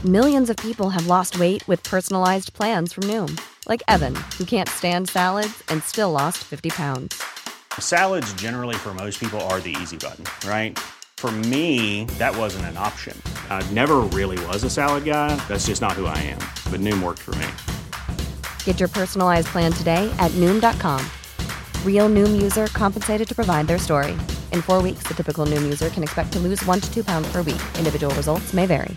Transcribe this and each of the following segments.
Millions of people have lost weight with personalized plans from Noom. Like Evan, who can't stand salads and still lost 50 pounds. Salads generally for most people are the easy button, right? For me, that wasn't an option. I never really was a salad guy. That's just not who I am. But Noom worked for me. Get your personalized plan today at Noom.com. Real Noom user compensated to provide their story. In 4 weeks, the typical Noom user can expect to lose 1 to 2 pounds per week. Individual results may vary.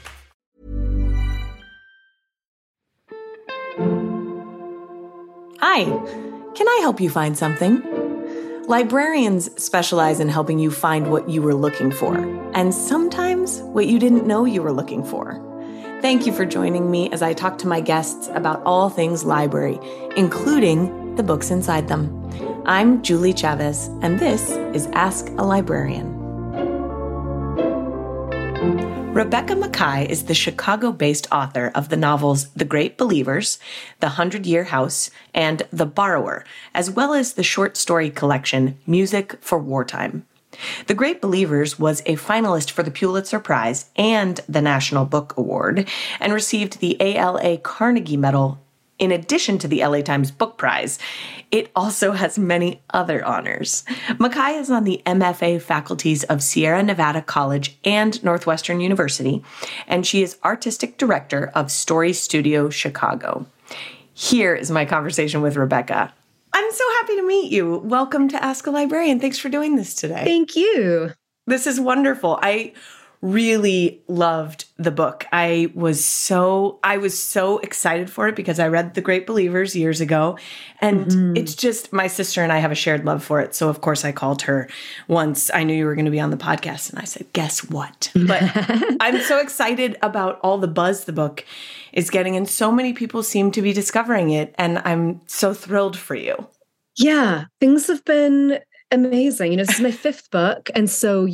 Hi, can I help you find something? Librarians specialize in helping you find what you were looking for, and sometimes what you didn't know you were looking for. Thank you for joining me as I talk to my guests about all things library, including the books inside them. I'm Julie Chavez, and this is Ask a Librarian. Rebecca Makkai is the Chicago-based author of the novels The Great Believers, The 100-Year House, and The Borrower, as well as the short story collection Music for Wartime. The Great Believers was a finalist for the Pulitzer Prize and the National Book Award, and received the ALA Carnegie Medal in addition to the LA Times Book Prize. It also has many other honors. Makkai is on the MFA faculties of Sierra Nevada College and Northwestern University, and she is artistic director of Story Studio Chicago. Here is my conversation with Rebecca. I'm so happy to meet you. Welcome to Ask a Librarian. Thanks for doing this today. Thank you. This is wonderful. I really loved the book. I was so excited for it because I read The Great Believers years ago. And it's just, my sister and I have a shared love for it. So of course I called her once I knew you were going to be on the podcast, and I said, guess what? But I'm so excited about all the buzz the book is getting, and so many people seem to be discovering it. And I'm so thrilled for you. Yeah, things have been amazing. This is my fifth book. And so,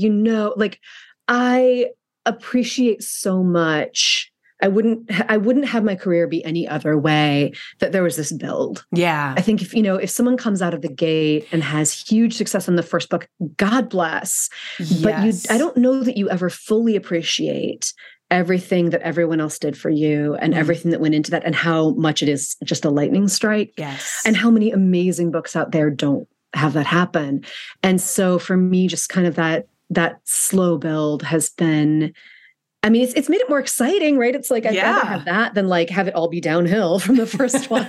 I appreciate so much. I wouldn't have my career be any other way that there was this build. Yeah. I think if someone comes out of the gate and has huge success on the first book, God bless. Yes. But I don't know that you ever fully appreciate everything that everyone else did for you and everything that went into that, and how much it is just a lightning strike. Yes. And how many amazing books out there don't have that happen. And so for me, just kind of that slow build has been, it's made it more exciting, right? It's like, I'd rather have that than have it all be downhill from the first one.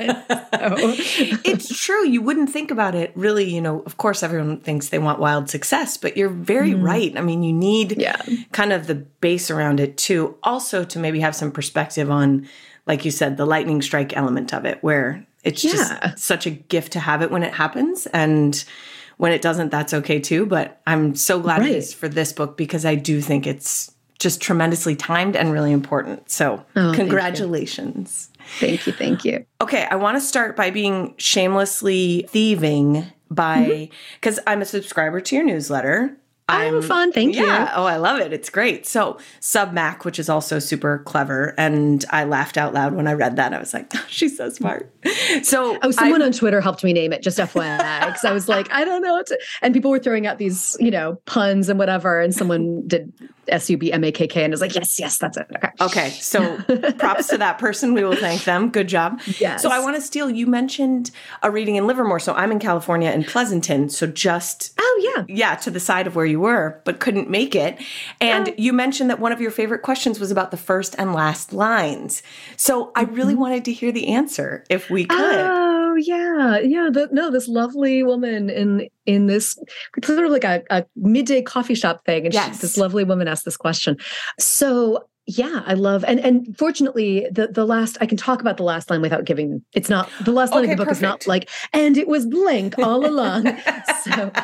It's true. You wouldn't think about it really, of course, everyone thinks they want wild success, but you're very right. You need kind of the base around it too. Also to maybe have some perspective on, like you said, the lightning strike element of it, where it's just such a gift to have it when it happens. And when it doesn't, that's okay too. But I'm so glad it is for this book, because I do think it's just tremendously timed and really important. So congratulations. Thank you. Thank you. Okay, I want to start by being shamelessly thieving because I'm a subscriber to your newsletter. I'm fun. Thank you. Yeah. Oh, I love it. It's great. So Submac, which is also super clever. And I laughed out loud when I read that. I was like, oh, she's so smart. So someone on Twitter helped me name it, just FYI, because I was like, I don't know. And people were throwing out these, puns and whatever. And someone did SUBMAKK and was like, yes, that's it. Okay. So props to that person. We will thank them. Good job. Yes. So I want to steal, you mentioned a reading in Livermore. So I'm in California in Pleasanton. So just, to the side of where you were, but couldn't make it. And you mentioned that one of your favorite questions was about the first and last lines. So I really wanted to hear the answer if we could. Oh, yeah. Yeah. This lovely woman in this sort of like a midday coffee shop thing. And this lovely woman asked this question. So yeah, I love, and fortunately the last, I can talk about the last line without giving, it's not, the last line of the book is not like, and it was blank all along. So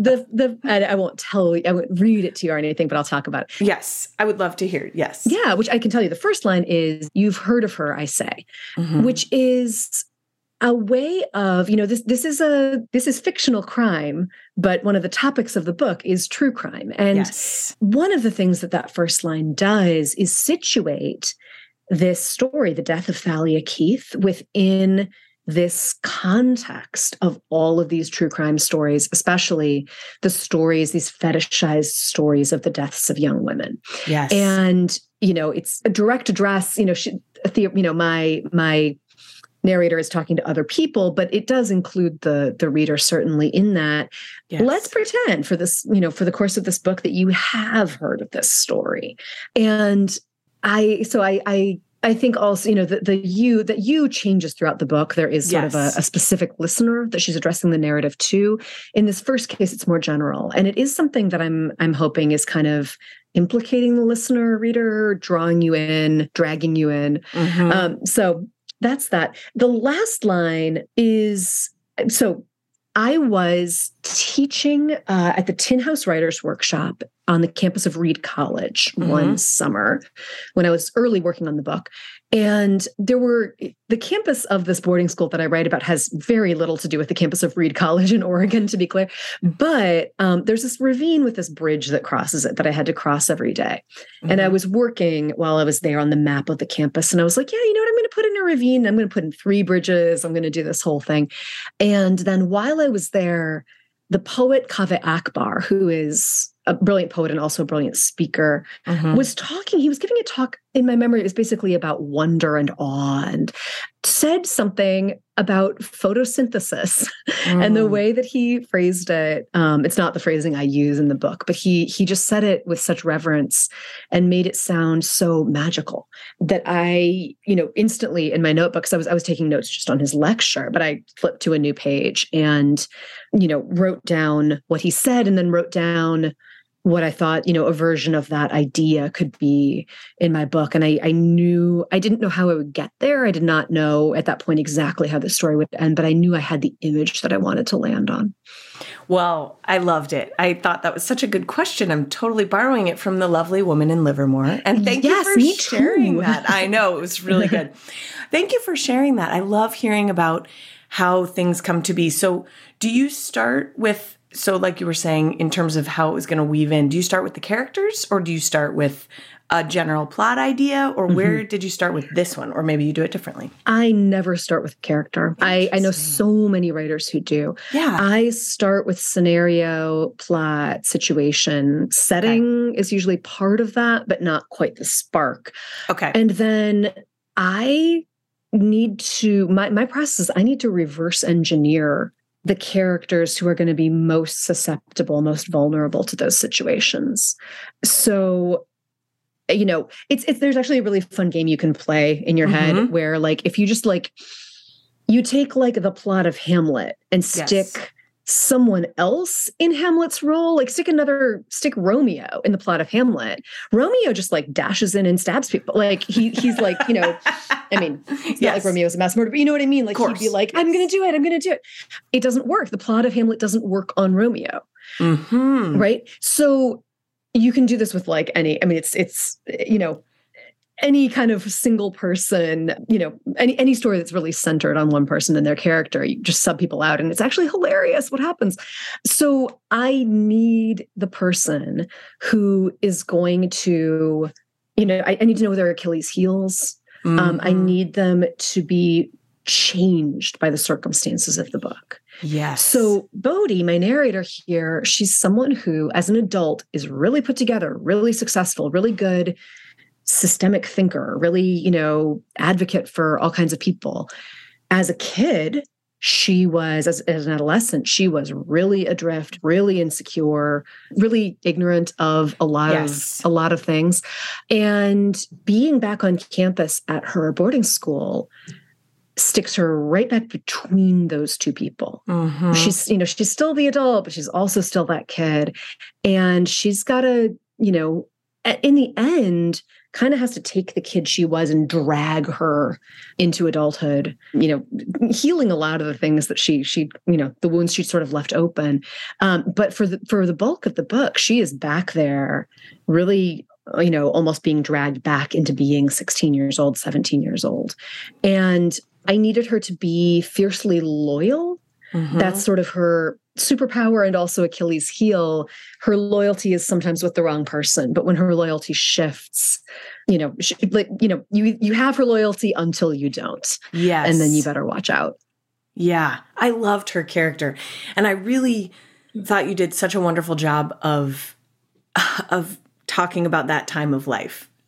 I won't read it to you or anything, but I'll talk about it. Yes. I would love to hear it. Yes. Yeah. Which I can tell you, the first line is, "You've heard of her, I say," which is a way of, this is fictional crime, but one of the topics of the book is true crime. And one of the things that first line does is situate this story, the death of Thalia Keith, within this context of all of these true crime stories, especially the stories, these fetishized stories of the deaths of young women. Yes. And it's a direct address, my narrator is talking to other people, but it does include the reader certainly in that. Yes. Let's pretend for this, for the course of this book that you have heard of this story. And I think also, that you changes throughout the book. There is sort of a specific listener that she's addressing the narrative to. In this first case, it's more general. And it is something that I'm hoping is kind of implicating the listener, reader, drawing you in, dragging you in. Mm-hmm. So that's that. The last line is, so I was teaching at the Tin House Writers Workshop on the campus of Reed College one summer when I was early working on the book. And the campus of this boarding school that I write about has very little to do with the campus of Reed College in Oregon, to be clear. But there's this ravine with this bridge that crosses it that I had to cross every day. Mm-hmm. And I was working while I was there on the map of the campus. And I was like, yeah, you know what? I'm going to put in a ravine. I'm going to put in 3 bridges. I'm going to do this whole thing. And then while I was there, the poet Kaveh Akbar, who is a brilliant poet and also a brilliant speaker, was talking. He was giving a talk, in my memory, it was basically about wonder and awe, and said something about photosynthesis. And the way that he phrased it, it's not the phrasing I use in the book, but he just said it with such reverence and made it sound so magical that I, instantly in my notebook, because I was taking notes just on his lecture, but I flipped to a new page and, wrote down what he said, and then wrote down what I thought, a version of that idea could be in my book. And I didn't know how I would get there. I did not know at that point exactly how the story would end, but I knew I had the image that I wanted to land on. Well, I loved it. I thought that was such a good question. I'm totally borrowing it from the lovely woman in Livermore. And thank you for sharing that. I know, it was really good. Thank you for sharing that. I love hearing about how things come to be. So do you start with, so like you were saying, in terms of how it was going to weave in, do you start with the characters, or do you start with a general plot idea, or where did you start with this one? Or maybe you do it differently. I never start with character. I know so many writers who do. Yeah. I start with scenario, plot, situation. Setting is usually part of that, but not quite the spark. Okay. And then I need to, my process is I need to reverse engineer the characters who are going to be most susceptible, most vulnerable to those situations. So, there's actually a really fun game you can play in your head where, like, if you just you take the plot of Hamlet and stick someone else in Hamlet's role, stick Romeo in the plot of Hamlet. Romeo just dashes in and stabs people. He's I mean, it's not like Romeo's a mass murderer, but you know what I mean? He'd be like, I'm going to do it. It doesn't work. The plot of Hamlet doesn't work on Romeo. Right? So you can do this with it's any kind of single person, any story that's really centered on one person and their character, you just sub people out and it's actually hilarious what happens. So I need the person who is going to, I need to know their Achilles heels. I need them to be changed by the circumstances of the book. Yes. So Bodhi, my narrator here, she's someone who, as an adult, is really put together, really successful, really good, systemic thinker, really, advocate for all kinds of people. As a kid, she was, as an adolescent, she was really adrift, really insecure, really ignorant of a lot of things. And being back on campus at her boarding school sticks her right back between those two people. She's, she's still the adult, but she's also still that kid. And she's got to, in the end, kind of has to take the kid she was and drag her into adulthood, healing a lot of the things that she the wounds she sort of left open. But for the bulk of the book, she is back there really, almost being dragged back into being 16 years old, 17 years old. And I needed her to be fiercely loyal. That's sort of her superpower and also Achilles' heel. Her loyalty is sometimes with the wrong person, but when her loyalty shifts, you have her loyalty until you don't. Yes. And then you better watch out. Yeah. I loved her character. And I really thought you did such a wonderful job of talking about that time of life.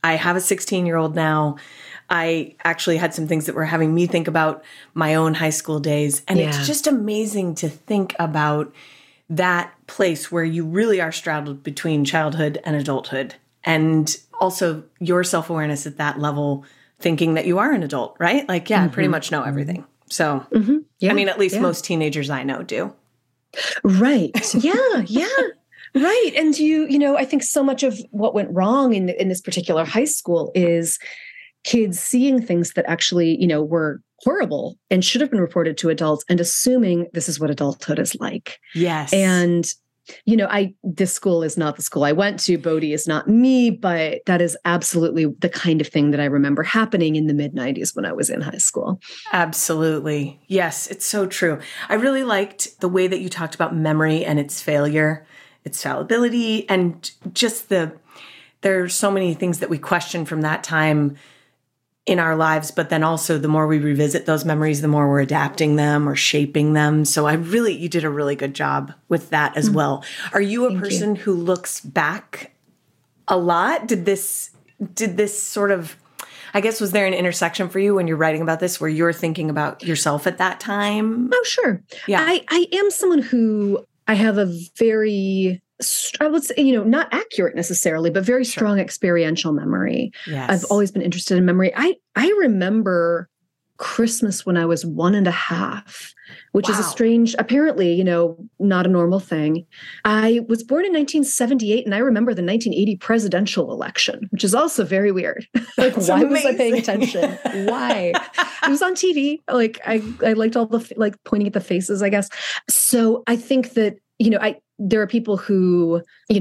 I have a 16-year-old now. I actually had some things that were having me think about my own high school days. And it's just amazing to think about that place where you really are straddled between childhood and adulthood. And also your self-awareness at that level, thinking that you are an adult, right? Like, I pretty much know everything. So, I mean, at least most teenagers I know do. Right. Yeah. Right. And I think so much of what went wrong in this particular high school is kids seeing things that actually, were horrible and should have been reported to adults and assuming this is what adulthood is like. Yes. And, this school is not the school I went to. Bodie is not me, but that is absolutely the kind of thing that I remember happening in the mid-90s when I was in high school. Absolutely. Yes, it's so true. I really liked the way that you talked about memory and its failure, its fallibility, and just there are so many things that we question from that time in our lives, but then also the more we revisit those memories, the more we're adapting them or shaping them. So you did a really good job with that as well. Are you a person who looks back a lot? Did this sort of, I guess, was there an intersection for you when you're writing about this where you're thinking about yourself at that time? Oh, sure. Yeah. I am someone who I have a very, I would say, not accurate necessarily, but very strong experiential memory. Yes. I've always been interested in memory. I remember Christmas when I was 1.5, which is a strange, apparently, not a normal thing. I was born in 1978 and I remember the 1980 presidential election, which is also very weird. Like, why amazing. was I paying attention? Why? It was on TV. Like, I liked all the, pointing at the faces, I guess. So I think that, there are people who,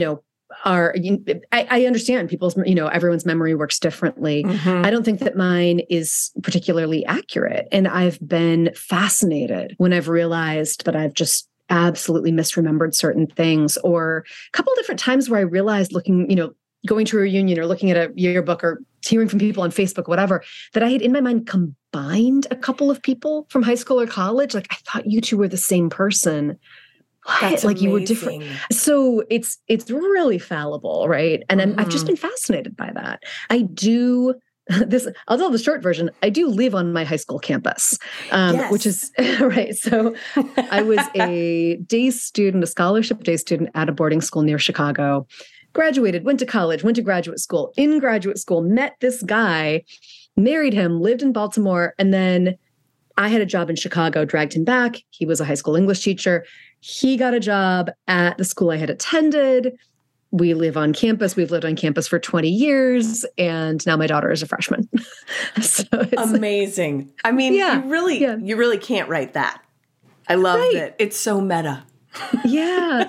I understand people's, everyone's memory works differently. I don't think that mine is particularly accurate. And I've been fascinated when I've realized that I've just absolutely misremembered certain things, or a couple of different times where I realized going to a reunion or looking at a yearbook or hearing from people on Facebook, whatever, that I had in my mind combined a couple of people from high school or college. Like, I thought you two were the same person. That's like amazing. You were different. So it's really fallible, right? And I've just been fascinated by that. I do this. I'll tell the short version. I do live on my high school campus, which is right. So I was a scholarship day student at a boarding school near Chicago. Graduated, went to college, went to graduate school. In graduate school, met this guy, married him, lived in Baltimore, and then I had a job in Chicago, dragged him back. He was a high school English teacher. He got a job at the school I had attended. We live on campus. We've lived on campus for 20 years. And now my daughter is a freshman. So it's amazing. I mean, you really can't write that. I love it. It's so meta. Yeah.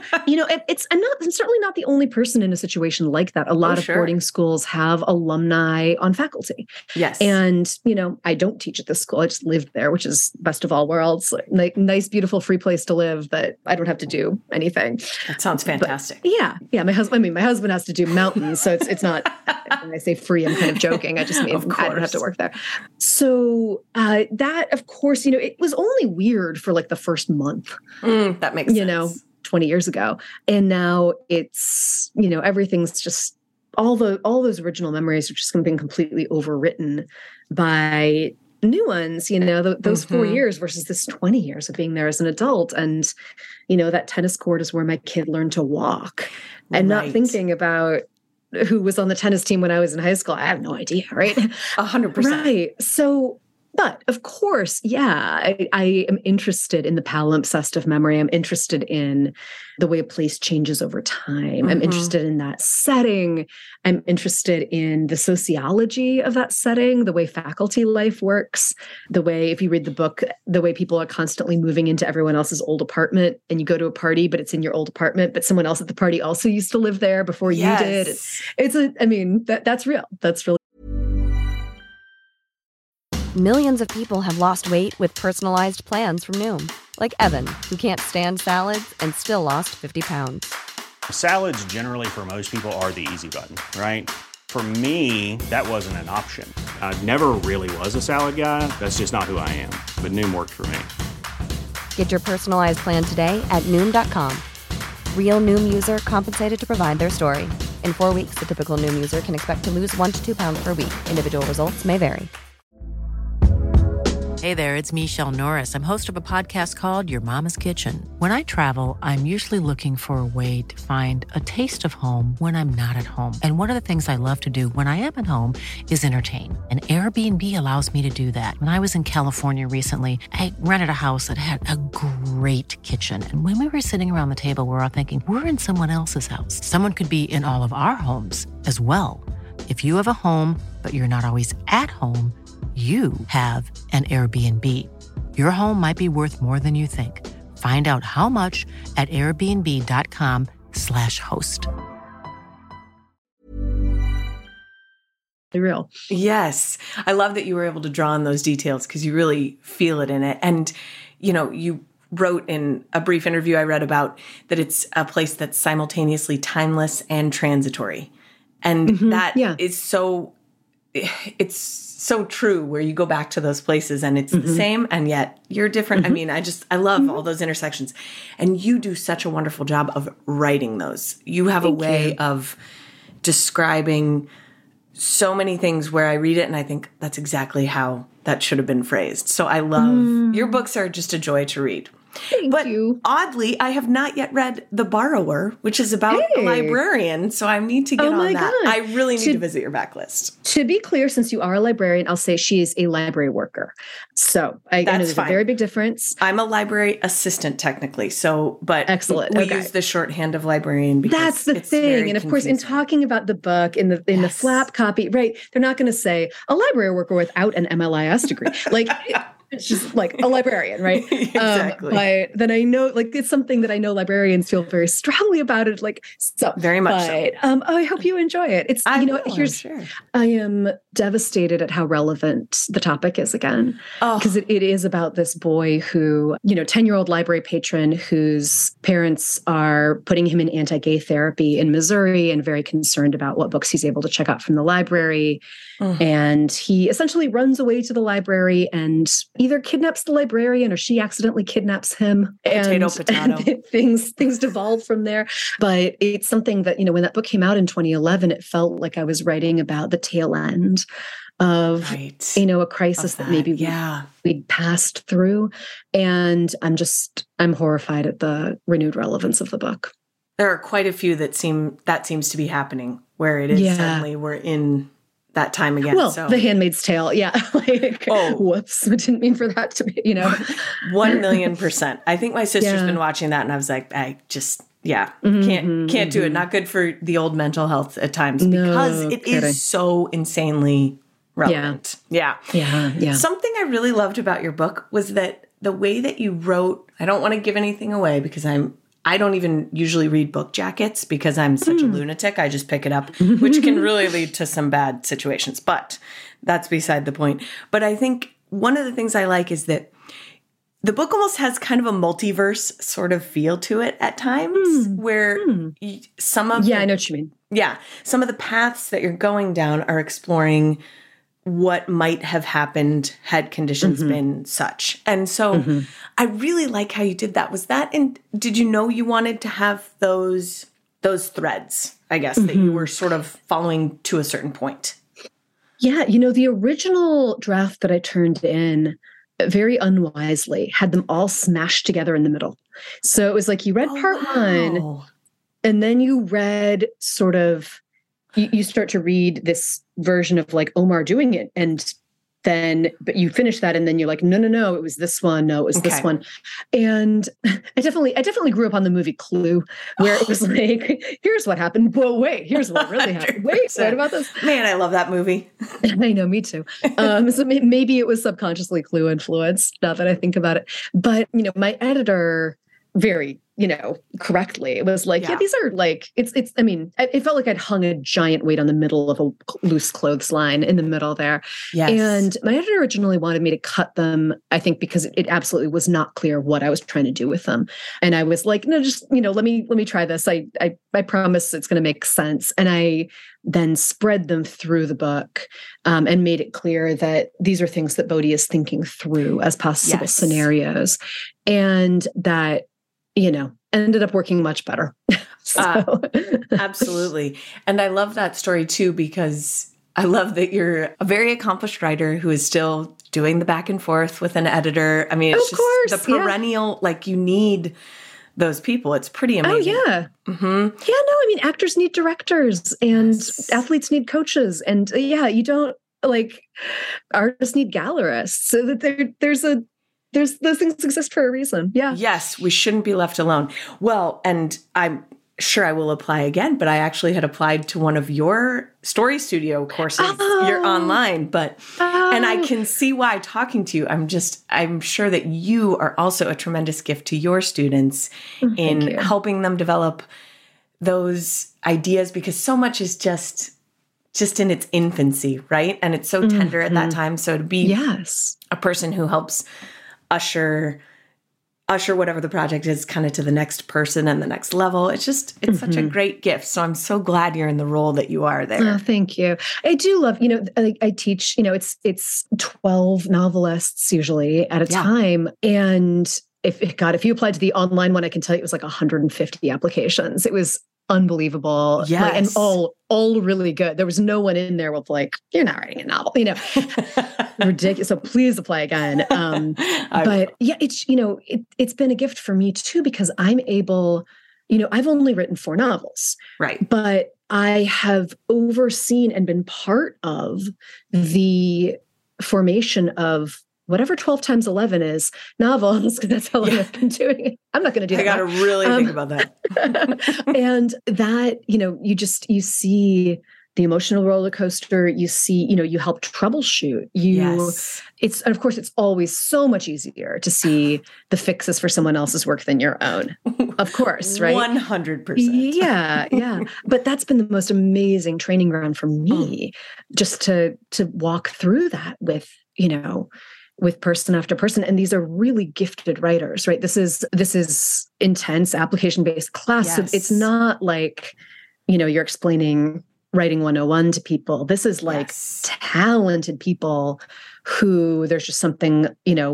I'm certainly not the only person in a situation like that. A lot of boarding schools have alumni on faculty. Yes. And, I don't teach at this school. I just lived there, which is best of all worlds. Like, nice, beautiful, free place to live, but I don't have to do anything. That sounds fantastic. But yeah. My husband has to do mountains. So it's not, when I say free, I'm kind of joking. I just mean I don't have to work there. So that, of course, it was only weird for like the first month. That makes sense. 20 years ago. And now it's, everything's just all those original memories are just being completely overwritten by new ones, those 4 years versus this 20 years of being there as an adult. And, that tennis court is where my kid learned to walk and not thinking about who was on the tennis team when I was in high school. I have no idea. Right. 100%. Right. So, but of course, I am interested in the palimpsest of memory. I'm interested in the way a place changes over time. I'm interested in that setting. I'm interested in the sociology of that setting, the way faculty life works, the way, if you read the book, the way people are constantly moving into everyone else's old apartment and you go to a party, but it's in your old apartment, but someone else at the party also used to live there before you did. That's real. That's really. Millions of people have lost weight with personalized plans from Noom. Like Evan, who can't stand salads and still lost 50 pounds. Salads generally for most people are the easy button, right? For me, that wasn't an option. I never really was a salad guy. That's just not who I am. But Noom worked for me. Get your personalized plan today at Noom.com. Real Noom user compensated to provide their story. In 4 weeks, the typical Noom user can expect to lose 1 to 2 pounds per week. Individual results may vary. Hey there, it's Michelle Norris. I'm host of a podcast called Your Mama's Kitchen. When I travel, I'm usually looking for a way to find a taste of home when I'm not at home. And one of the things I love to do when I am at home is entertain. And Airbnb allows me to do that. When I was in California recently, I rented a house that had a great kitchen. And when we were sitting around the table, we're all thinking, we're in someone else's house. Someone could be in all of our homes as well. If you have a home, but you're not always at home, you have an Airbnb. Your home might be worth more than you think. Find out how much at airbnb.com/host. Real. Yes. I love that you were able to draw on those details because you really feel it in it. And, you wrote in a brief interview I read about that it's a place that's simultaneously timeless and transitory. And that is it's so true where you go back to those places and it's the same and yet you're different. I mean, I love all those intersections. And you do such a wonderful job of writing those. You have a way of describing so many things where I read it and I think that's exactly how that should have been phrased. So I love your books are just a joy to read. Thank you. Oddly, I have not yet read The Borrower, which is about a librarian. So I need to get on that. God. I really need to visit your backlist. To be clear, since you are a librarian, I'll say she is a library worker. So I know there's a very big difference. I'm a library assistant technically. So, but excellent. We use the shorthand of librarian because that's the thing. And of course, in talking about the book in the flap copy, right? They're not going to say a library worker without an MLIS degree. Like it's just like a librarian, right? Exactly. But then I know, like, it's something that I know librarians feel very strongly about it. Like, so very much. I hope you enjoy it. It's I am devastated at how relevant the topic is again, because it is about this boy who, 10-year-old library patron whose parents are putting him in anti-gay therapy in Missouri and very concerned about what books he's able to check out from the library. And he essentially runs away to the library and either kidnaps the librarian or she accidentally kidnaps him. Potato. And things devolve from there. But it's something that, when that book came out in 2011, it felt like I was writing about the tail end of, a crisis that maybe we'd passed through. And I'm horrified at the renewed relevance of the book. There are quite a few that seems to be happening where it is suddenly we're in that time again. Well, The Handmaid's Tale. Yeah. Whoops. I didn't mean for that to be, 1,000,000%. I think my sister's been watching that and I was like, I just, can't do it. Not good for the old mental health at times because it is so insanely relevant. Yeah. Something I really loved about your book was that the way that you wrote, I don't want to give anything away because I don't even usually read book jackets because I'm such a lunatic. I just pick it up, which can really lead to some bad situations. But that's beside the point. But I think one of the things I like is that the book almost has kind of a multiverse sort of feel to it at times where some of I know what you mean. Yeah. Some of the paths that you're going down are exploring what might have happened had conditions been such. And so I really like how you did that. Was that did you know you wanted to have those threads, I guess, that you were sort of following to a certain point? Yeah. The original draft that I turned in very unwisely had them all smashed together in the middle. So it was like you read part one and then you read sort of, you start to read this version of like Omar doing it. And then, but you finish that and then you're like, no, it was this one. No, it was this one. And I definitely grew up on the movie Clue, where it was like, here's what happened. But wait, here's what really happened. Wait, what about this? Man, I love that movie. I know, me too. So maybe it was subconsciously Clue influenced, now that I think about it. But, my editor very, correctly, it was like, these are like, it felt like I'd hung a giant weight on the middle of a loose clothes line in the middle there. Yes. And my editor originally wanted me to cut them, I think, because it absolutely was not clear what I was trying to do with them. And I was like, no, just, let me try this. I promise it's going to make sense. And I then spread them through the book and made it clear that these are things that Bodhi is thinking through as possible scenarios. And that, ended up working much better So. Absolutely. And I love that story too, because I love that you're a very accomplished writer who is still doing the back and forth with an editor. I mean, it's Of just course, the perennial, like you need those people. It's pretty amazing. Oh, yeah. Yeah, no, I mean, actors need directors and athletes need coaches. And you don't artists need gallerists. So that there's those things exist for a reason. Yeah. Yes, we shouldn't be left alone. Well, and I'm sure I will apply again, but I actually had applied to one of your Story Studio courses. You're online, and I can see why talking to you, I'm sure that you are also a tremendous gift to your students in helping them develop those ideas, because so much is just in its infancy, right? And it's so tender at that time. So to be a person who helps usher whatever the project is kind of to the next person and the next level. It's such a great gift. So I'm so glad you're in the role that you are there. Oh, thank you. I do love, I teach, it's 12 novelists usually at a time. And if you applied to the online one, I can tell you it was like 150 applications. It was unbelievable. Yes. And all really good. There was no one in there with you're not writing a novel, ridiculous. So please apply again. But yeah, it's been a gift for me too, because I'm able, I've only written 4 novels, right? But I have overseen and been part of the formation of whatever 12 times 11 is novels, because that's how long I've been doing it. I'm not going to do that. I got to really think about that. And that, you see the emotional roller coaster, you see, you help troubleshoot. And of course, it's always so much easier to see the fixes for someone else's work than your own. Of course, right? 100%. Yeah. But that's been the most amazing training ground for me, just to walk through that with person after person. And these are really gifted writers, right? This is intense application-based class. Yes. So it's not like, you're explaining writing 101 to people. This is talented people who there's just something,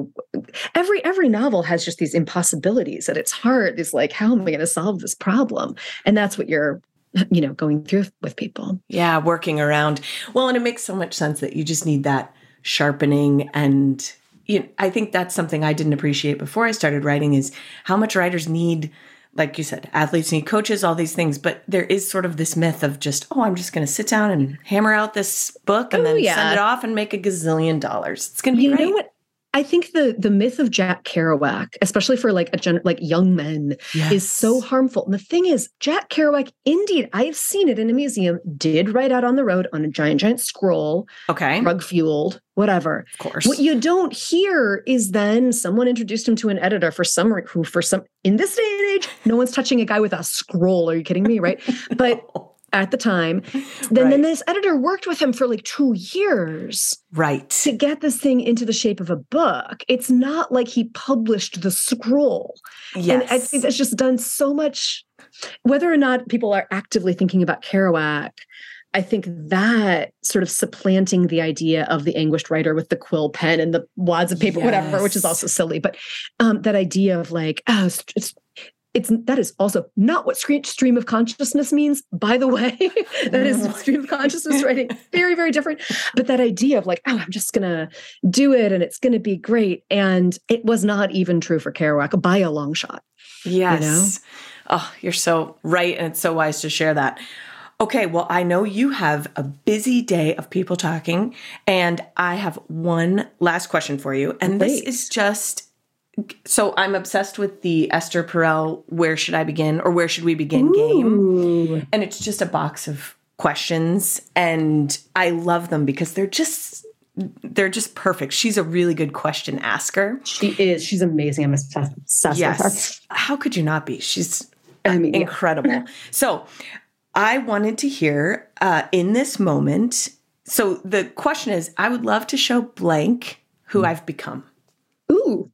every novel has just these impossibilities at its heart. Is how am I going to solve this problem? And that's what you're going through with people. Yeah, working around. Well, and it makes so much sense that you just need that sharpening. And I think that's something I didn't appreciate before I started writing, is how much writers need, like you said, athletes need coaches, all these things. But there is sort of this myth of just, I'm just going to sit down and hammer out this book and then send it off and make $1 gazillion. It's going to be great. You know what? I think the myth of Jack Kerouac, especially for young men, is so harmful. And the thing is, Jack Kerouac, indeed, I've seen it in a museum, did write out on the road on a giant scroll, drug fueled, whatever. Of course. What you don't hear is then someone introduced him to an editor in this day and age, no one's touching a guy with a scroll. Are you kidding me? Right. But at the time, then this editor worked with him for 2 years, right, to get this thing into the shape of a book. It's not like he published the scroll. Yes. And I think that's just done so much. Whether or not people are actively thinking about Kerouac, I think that sort of supplanting the idea of the anguished writer with the quill pen and the wads of paper, whatever, which is also silly, but that idea of that is also not what stream of consciousness means, by the way. That is stream of consciousness writing. Very, very different. But that idea of I'm just going to do it and it's going to be great. And it was not even true for Kerouac by a long shot. Yes. Oh, you're so right. And it's so wise to share that. Okay. Well, I know you have a busy day of people talking, and I have one last question for you. And this is just, so I'm obsessed with the Esther Perel, Where Should I Begin, or Where Should We Begin game. And it's just a box of questions, and I love them because they're just perfect. She's a really good question asker. She is. She's amazing. I'm obsessed with her. How could you not be? She's incredible. So I wanted to hear in this moment. So the question is, I would love to show blank who I've become. Ooh.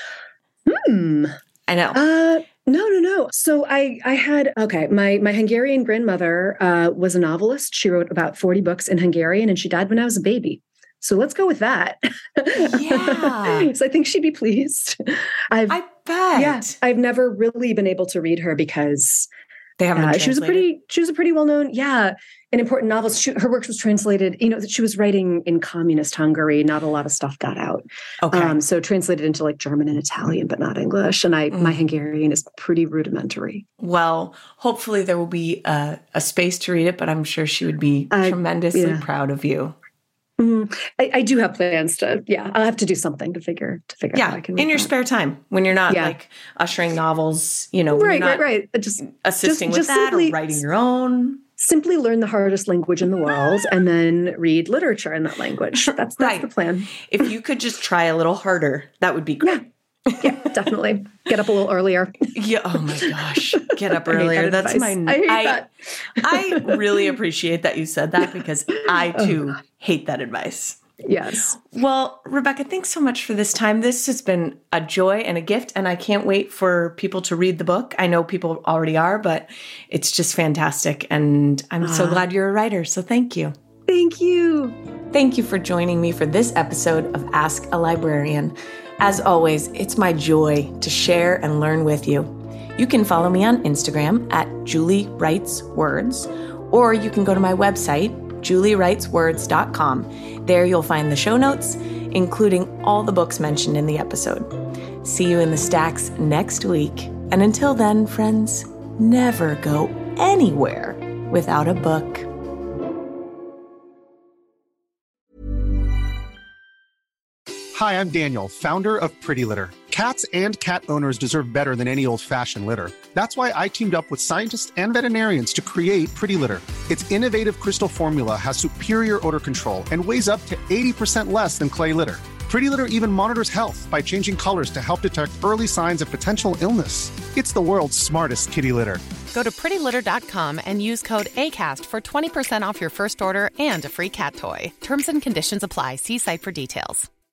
I know. No. So I had, my Hungarian grandmother was a novelist. She wrote about 40 books in Hungarian, and she died when I was a baby. So let's go with that. Yeah. So I think she'd be pleased. I bet. Yeah. I've never really been able to read her because They haven't been she was a pretty well-known, an important novelist. Her work was translated, she was writing in communist Hungary. Not a lot of stuff got out. Okay. So translated into like German and Italian, but not English. And my Hungarian is pretty rudimentary. Well, hopefully there will be a space to read it, but I'm sure she would be tremendously proud of you. I do have plans to, I'll have to do something to figure out how I can in your spare time when you're not like ushering novels, right. Just assisting with that or writing your own. Simply learn the hardest language in the world and then read literature in that language. That's the plan. If you could just try a little harder, that would be great. Yeah, definitely. Get up a little earlier. Yeah. Oh my gosh. Get up earlier. That's my, I hate that. I really appreciate that you said that because I too hate that advice. Yes. Well, Rebecca, thanks so much for this time. This has been a joy and a gift, and I can't wait for people to read the book. I know people already are, but it's just fantastic, and I'm so glad you're a writer, so thank you. Thank you. Thank you for joining me for this episode of Ask a Librarian. As always, it's my joy to share and learn with you. You can follow me on Instagram at Julie Writes Words, or you can go to my website, juliewriteswords.com. There you'll find the show notes, including all the books mentioned in the episode. See you in the stacks next week. And until then, friends, never go anywhere without a book. Hi, I'm Daniel, founder of Pretty Litter. Cats and cat owners deserve better than any old-fashioned litter. That's why I teamed up with scientists and veterinarians to create Pretty Litter. Its innovative crystal formula has superior odor control and weighs up to 80% less than clay litter. Pretty Litter even monitors health by changing colors to help detect early signs of potential illness. It's the world's smartest kitty litter. Go to prettylitter.com and use code ACAST for 20% off your first order and a free cat toy. Terms and conditions apply. See site for details.